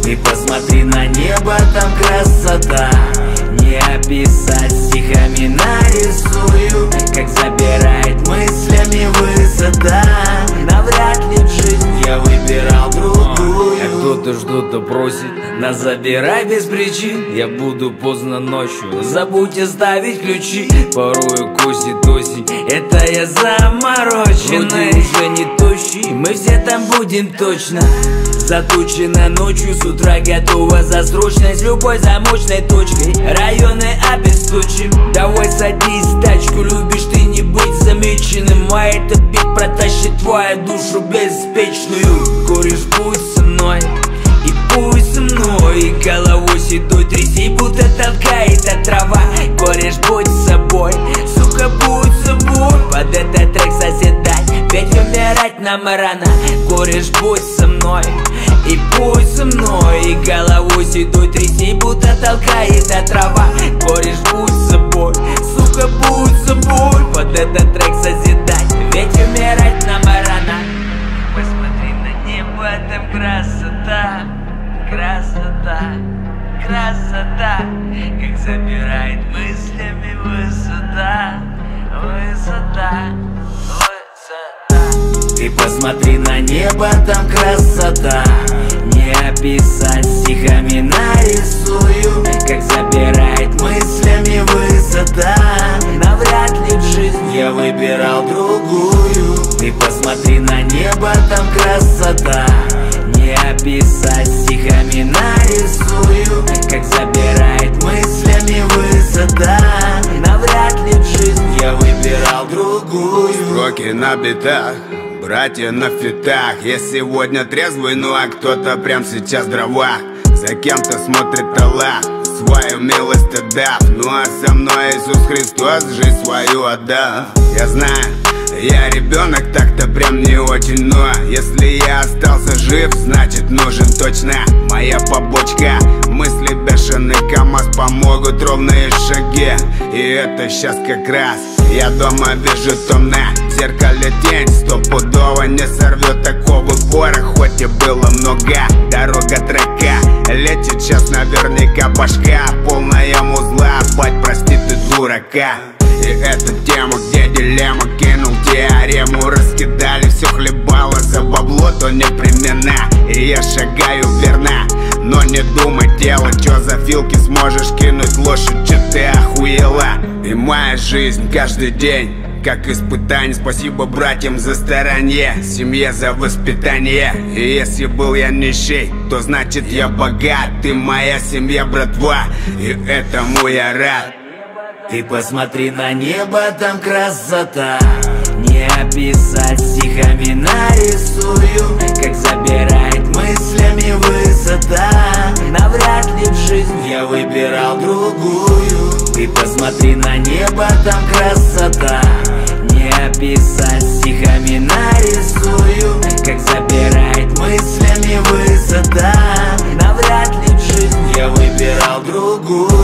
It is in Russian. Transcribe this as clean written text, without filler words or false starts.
Ты посмотри на небо, там красота. Не описать, стихами нарисую, как забирает мыслями высота. Навряд ли в жизни я выбирал другую. Кто-то что-то просит, нас забирай без причин. Я буду поздно ночью, забудь оставить ключи. Порою косит осень, это я замороченный. Вроде уже не тощий, мы все там будем точно. Затучено ночью, с утра готова за срочность. Любой замочной точкой районы обесточим. Давай садись в тачку, любишь ты не быть замеченным. А этот бит протащит твою душу беспечную. Кореш, будь со мной, и пусть со мной, и головой седой тряси, будто толкает от трава. Кореш, будь собой, сука, будь собой. Под этот трек созидать, ведь умирать нам рано. Кореш, будь со мной, и пусть со мной, и головой седой тряси, будто толкает от трава. Кореш, будь собой, сука, будь собой. Под этот трек созидать, ведь умирать нам рано. Посмотри на небо, там красота, красота, красота, как забирает мыслями высота, высота, высота. Ты посмотри на небо, там красота. Не описать, стихами нарисую, как забирает мыслями высота. Навряд ли в жизни я выбирал другую. Ты посмотри на небо, там красота. Не описать, стихами нарисую, как забирает мыслями высота. Навряд ли в жизни я выбирал другую. Строки на битах, братья на фитах. Я сегодня трезвый, ну а кто-то прям сейчас дрова. За кем-то смотрит Аллах, свою милость отдав. Ну а со мной Иисус Христос жизнь свою отдав. Я знаю, я ребенок, так-то прям не очень. Но если я остался жив, значит нужен точно моя побочка. Мысли бешеный КамАЗ помогут ровные шаги. И это сейчас как раз я дома вижу томно. В зеркале тень стопудово не сорвет такого пора. Хоть и было много, дорога трека. Летит сейчас наверняка башка полная музла. Бать, прости ты дурака. И это тема, где дилемма. Кинул теорему, раскидали, все хлебало за бабло, то непременно. И я шагаю верно, но не думай дело. Чё за филки сможешь кинуть лошадь, че ты охуела? И моя жизнь каждый день как испытание. Спасибо братьям за старание, семье за воспитание. И если был я нищий, то значит я богат. Ты моя семья, братва, и этому я рад. Ты посмотри на небо, там красота. Не описать, стихами нарисую, как забирает мыслями высота. Навряд ли в жизни я выбирал другую. Ты посмотри на небо, там красота. Не описать, стихами нарисую, как забирает мыслями высота. Навряд ли в жизни я выбирал другую.